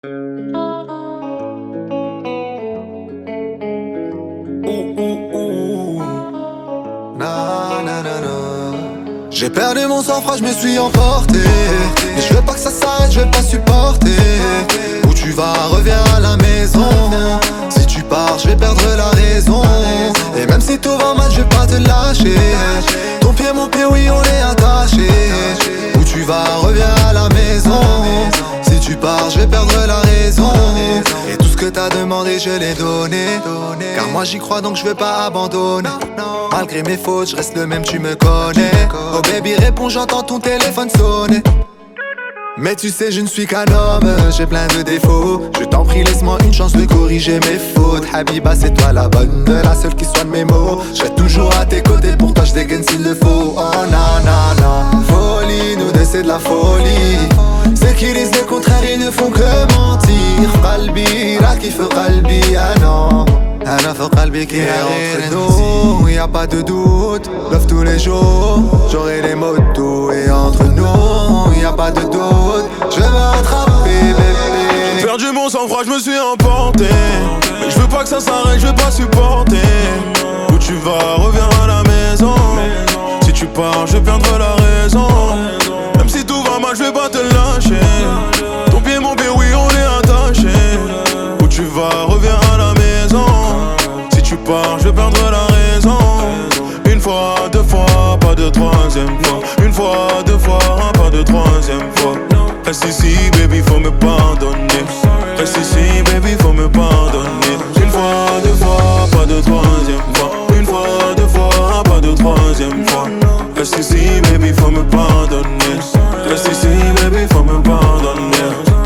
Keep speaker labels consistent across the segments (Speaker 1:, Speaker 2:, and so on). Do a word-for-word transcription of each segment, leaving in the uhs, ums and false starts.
Speaker 1: J'ai perdu mon sang-froid, je me suis emporté. Mais je veux pas que ça s'arrête, je vais pas supporter. Où tu vas, reviens à la maison. Si tu pars, je vais perdre la raison. Et même si tout va mal, je vais pas te lâcher. Ton pied, mon pied, oui, on est attachés. Où tu vas, reviens à la maison. Si tu pars, je vais perdre la raison. Et tout ce que t'as demandé, je l'ai donné. Car moi j'y crois, donc je veux pas abandonner. Malgré mes fautes, je reste le même, tu me connais. Oh baby, réponds, j'entends ton téléphone sonner. Mais tu sais, je ne suis qu'un homme, j'ai plein de défauts. Je t'en prie, laisse-moi une chance de corriger mes fautes. Habiba, c'est toi la bonne, la seule qui soigne mes mots. Je serai toujours à tes côtés, pour toi je dégaine s'il le faut. Oh na na na, folie, nous deux c'est de la folie. Ceux qui disent le contraire, ils ne font que mentir. Qalbi, là qui fait qalbi, ah non. أنا في قلبي qui est entre nous, y'a pas de doute. Love tous les jours, j'aurai les mots doux. Et entre nous, y'a pas de doute. Je vais me rattraper bébé.
Speaker 2: J'ai perdu mon sang-froid, je me suis emporté. Mais je veux pas que ça s'arrête, je veux pas supporter. Où tu vas, reviens à la maison. Si tu pars, je vais perdre la raison. Même si tout va mal, je vais pas te lâcher. Ton pied, mon pied, oui, on est attachés. Où tu vas, reviens à la maison. Si tu pars, je vais perdre la raison. Une fois, deux fois, pas de troisième fois. Une fois, deux fois, pas de troisième fois. Reste ici, baby, faut me pardonner. Reste ici, baby, faut me pardonner. Une fois, deux fois, pas de troisième fois. Une fois, deux fois, pas de troisième fois. Reste ici, baby, faut me pardonner. Reste ici, baby, faut me pardonner.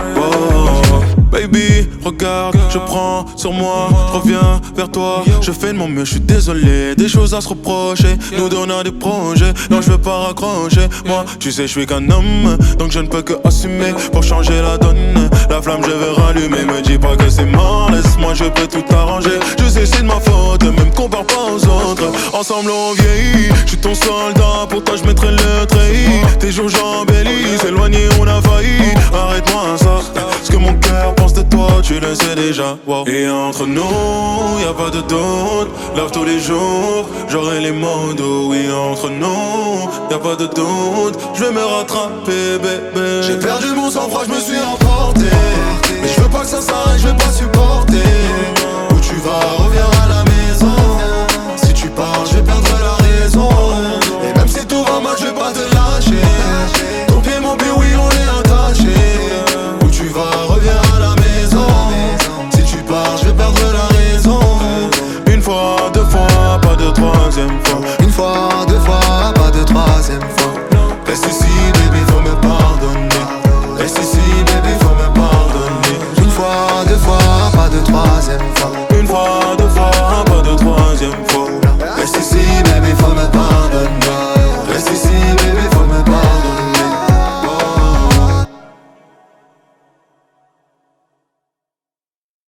Speaker 2: Oh. Baby, regarde, je prends sur moi, je reviens vers toi. Je fais de mon mieux, je suis désolé, des choses à se reprocher. Nous donnons des projets, non je veux pas raccrocher. Moi, tu sais, je suis qu'un homme, donc je ne peux que assumer. Pour changer la donne, la flamme je vais rallumer. Me dis pas que c'est mort, laisse-moi, je peux tout arranger. Je sais c'est de ma faute, même compare pas aux autres. Ensemble on vieillit, je suis ton soldat, pour toi je mettrai le treillis. Tes jours j'embellis, s'éloigner on a failli. Arrête-moi ça, ce que mon cœur pense de toi, tu le sais déjà, wow. Et entre nous, y'a pas de doute. Love tous les jours, j'aurai les mots doux. Oui, entre nous, y'a pas de doute. Je vais me rattraper, bébé.
Speaker 1: J'ai perdu mon sang-froid, je me suis emporté.